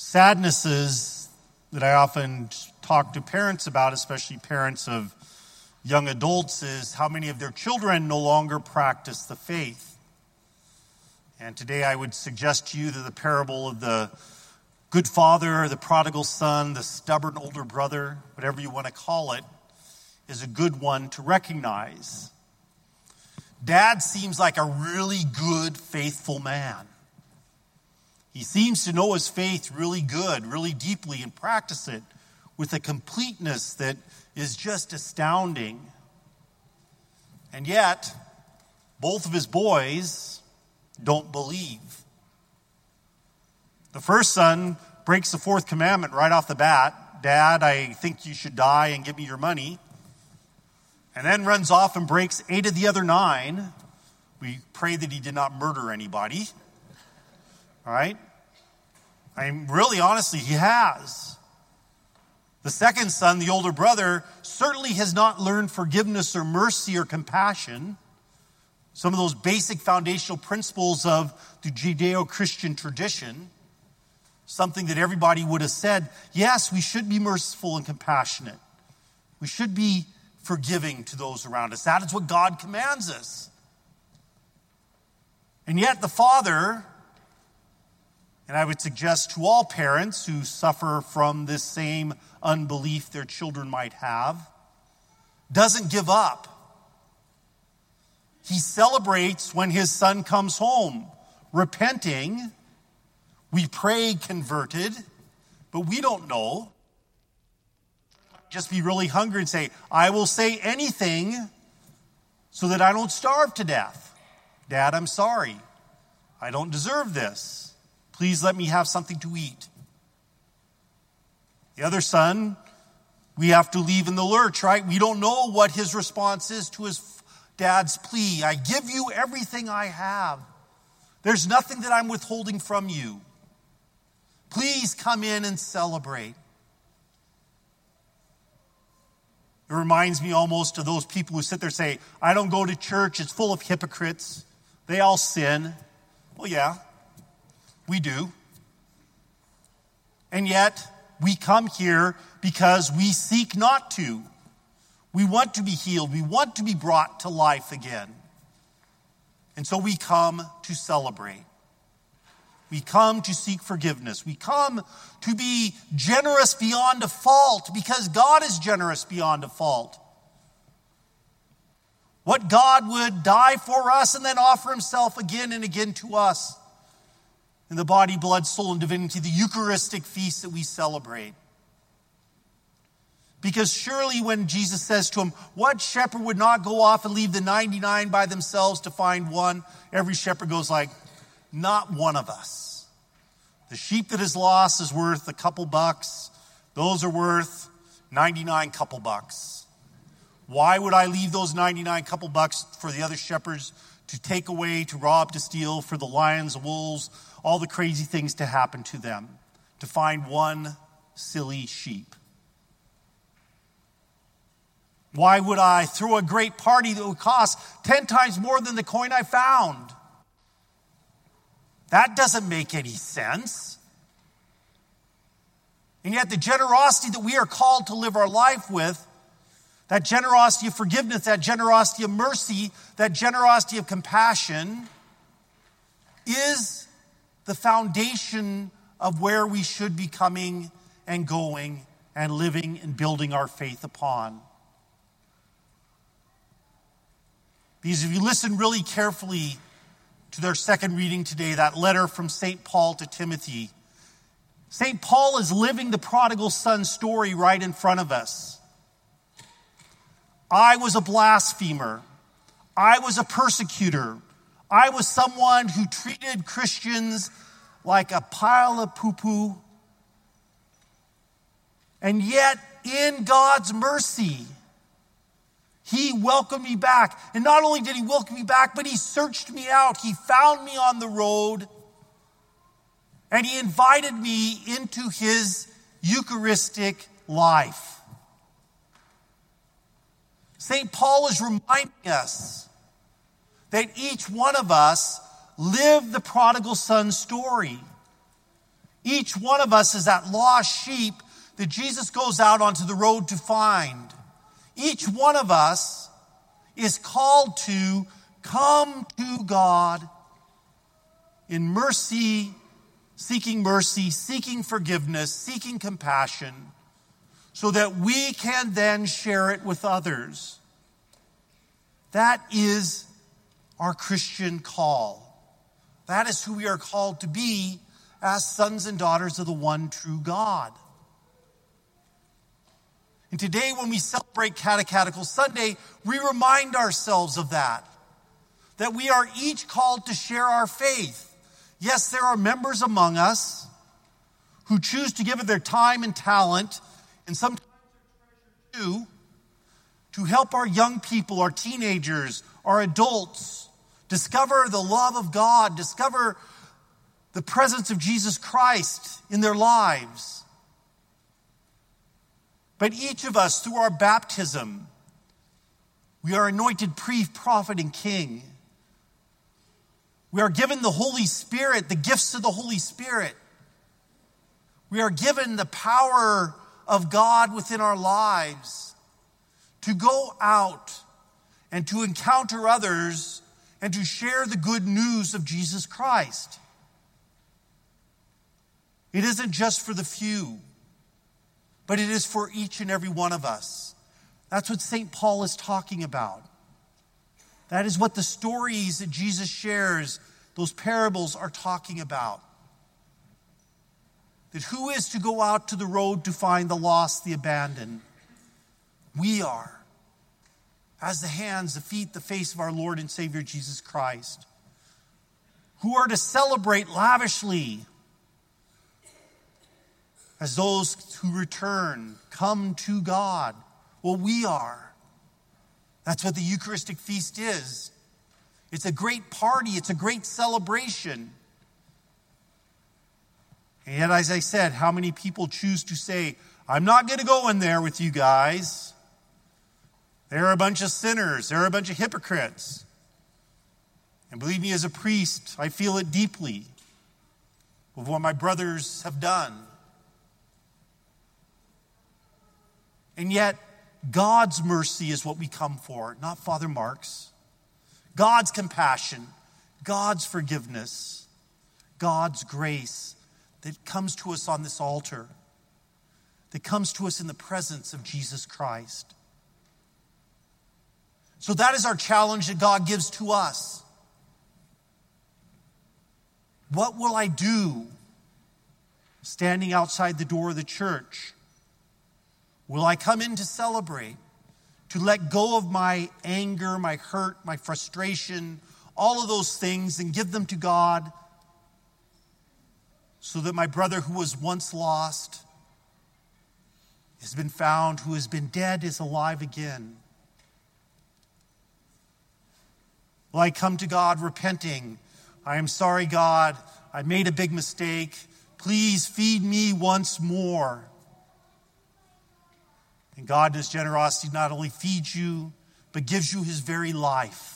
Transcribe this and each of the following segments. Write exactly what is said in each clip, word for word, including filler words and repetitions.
sadnesses that I often talk to parents about, especially parents of young adults, is how many of their children no longer practice the faith. And today I would suggest to you that the parable of the good father, the prodigal son, the stubborn older brother, whatever you want to call it, is a good one to recognize. Dad seems like a really good, faithful man. He seems to know his faith really good, really deeply, and practice it with a completeness that is just astounding. And yet, both of his boys don't believe. The first son breaks the fourth commandment right off the bat. Dad, I think you should die and give me your money. And then runs off and breaks eight of the other nine. We pray that he did not murder anybody. All right? I mean, really, honestly, he has. The second son, the older brother, certainly has not learned forgiveness or mercy or compassion. Some of those basic foundational principles of the Judeo-Christian tradition. Something that everybody would have said, yes, we should be merciful and compassionate. We should be forgiving to those around us. That is what God commands us. And yet the father, and I would suggest to all parents who suffer from this same unbelief their children might have, doesn't give up. He celebrates when his son comes home, repenting. We pray converted, but we don't know. Just be really hungry and say, I will say anything so that I don't starve to death. Dad, I'm sorry. I don't deserve this. Please let me have something to eat. The other son, we have to leave in the lurch, right? We don't know what his response is to his dad's plea. I give you everything I have. There's nothing that I'm withholding from you. Please come in and celebrate. It reminds me almost of those people who sit there and say, I don't go to church, it's full of hypocrites. They all sin. Well, yeah, we do. And yet, we come here because we seek not to. We want to be healed. We want to be brought to life again. And so we come to celebrate. We come to seek forgiveness. We come to be generous beyond a fault because God is generous beyond a fault. What God would die for us and then offer himself again and again to us in the body, blood, soul, and divinity, the Eucharistic feast that we celebrate. Because surely when Jesus says to him, what shepherd would not go off and leave the ninety-nine by themselves to find one? Every shepherd goes like, not one of us. The sheep that is lost is worth a couple bucks. Those are worth ninety-nine couple bucks. Why would I leave those ninety-nine couple bucks for the other shepherds to take away, to rob, to steal, for the lions, the wolves, all the crazy things to happen to them, to find one silly sheep? Why would I throw a great party that would cost ten times more than the coin I found? That doesn't make any sense. And yet the generosity that we are called to live our life with, that generosity of forgiveness, that generosity of mercy, that generosity of compassion, is the foundation of where we should be coming and going and living and building our faith upon. Because if you listen really carefully to their second reading today, that letter from Saint Paul to Timothy, Saint Paul is living the prodigal son story right in front of us. I was a blasphemer. I was a persecutor. I was someone who treated Christians like a pile of poo-poo. And yet, in God's mercy, he welcomed me back. And not only did he welcome me back, but he searched me out. He found me on the road. And he invited me into his Eucharistic life. Saint Paul is reminding us that each one of us lived the prodigal son story. Each one of us is that lost sheep that Jesus goes out onto the road to find. Each one of us is called to come to God in mercy, seeking mercy, seeking forgiveness, seeking compassion, so that we can then share it with others. That is our Christian call. That is who we are called to be as sons and daughters of the one true God. And today, when we celebrate Catechetical Sunday, we remind ourselves of that. That we are each called to share our faith. Yes, there are members among us who choose to give of their time and talent, and sometimes their treasure too, to help our young people, our teenagers, our adults, discover the love of God, discover the presence of Jesus Christ in their lives. But each of us, through our baptism, we are anointed priest, prophet, and king. We are given the Holy Spirit, the gifts of the Holy Spirit. We are given the power of God within our lives to go out and to encounter others and to share the good news of Jesus Christ. It isn't just for the few, but it is for each and every one of us. That's what Saint Paul is talking about. That is what the stories that Jesus shares, those parables, are talking about. That who is to go out to the road to find the lost, the abandoned? We are. As the hands, the feet, the face of our Lord and Savior Jesus Christ. Who are to celebrate lavishly as those who return, come to God. Well, we are. That's what the Eucharistic feast is. It's a great party. It's a great celebration. And yet, as I said, how many people choose to say, I'm not going to go in there with you guys. They're a bunch of sinners. They're a bunch of hypocrites. And believe me, as a priest, I feel it deeply of what my brothers have done. And yet, God's mercy is what we come for, not Father Mark's. God's compassion, God's forgiveness, God's grace that comes to us on this altar, that comes to us in the presence of Jesus Christ. So that is our challenge that God gives to us. What will I do standing outside the door of the church? Will I come in to celebrate, to let go of my anger, my hurt, my frustration, all of those things, and give them to God so that my brother who was once lost has been found, who has been dead is alive again? Will I come to God repenting? I am sorry, God, I made a big mistake. Please feed me once more. And God, in His generosity, not only feeds you, but gives you His very life.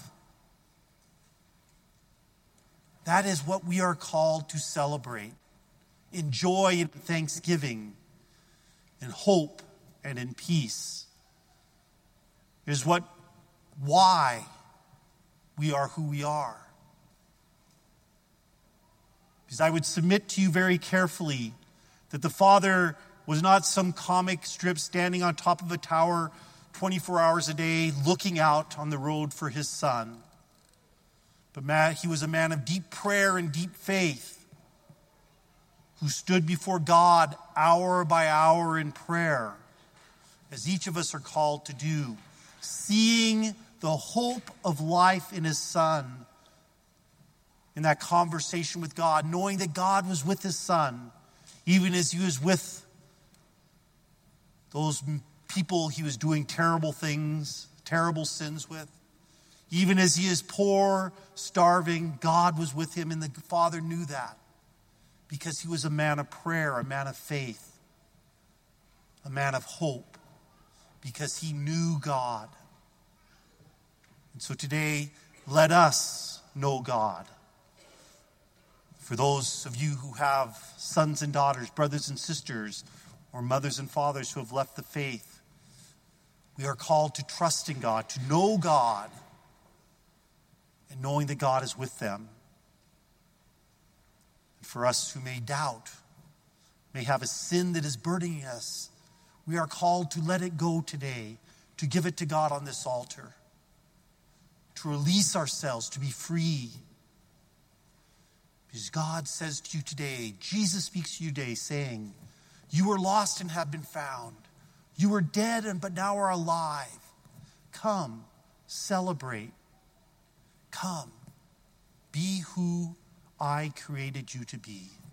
That is what we are called to celebrate. In joy and thanksgiving, in hope and in peace. It is what, why we are who we are. Because I would submit to you very carefully that the Father was not some comic strip standing on top of a tower twenty-four hours a day looking out on the road for His Son. But man, He was a man of deep prayer and deep faith who stood before God hour by hour in prayer, as each of us are called to do, seeing the hope of life in His Son, in that conversation with God, knowing that God was with His Son, even as He was with those people He was doing terrible things, terrible sins with. Even as He is poor, starving, God was with Him, and the Father knew that because He was a man of prayer, a man of faith, a man of hope, because He knew God. And so today, let us know God. For those of you who have sons and daughters, brothers and sisters, or mothers and fathers who have left the faith, we are called to trust in God, to know God, and knowing that God is with them. And for us who may doubt, may have a sin that is burdening us, we are called to let it go today, to give it to God on this altar, to release ourselves, to be free. Because God says to you today, Jesus speaks to you today saying, you were lost and have been found. You were dead and but now are alive. Come, celebrate. Come, be who I created you to be.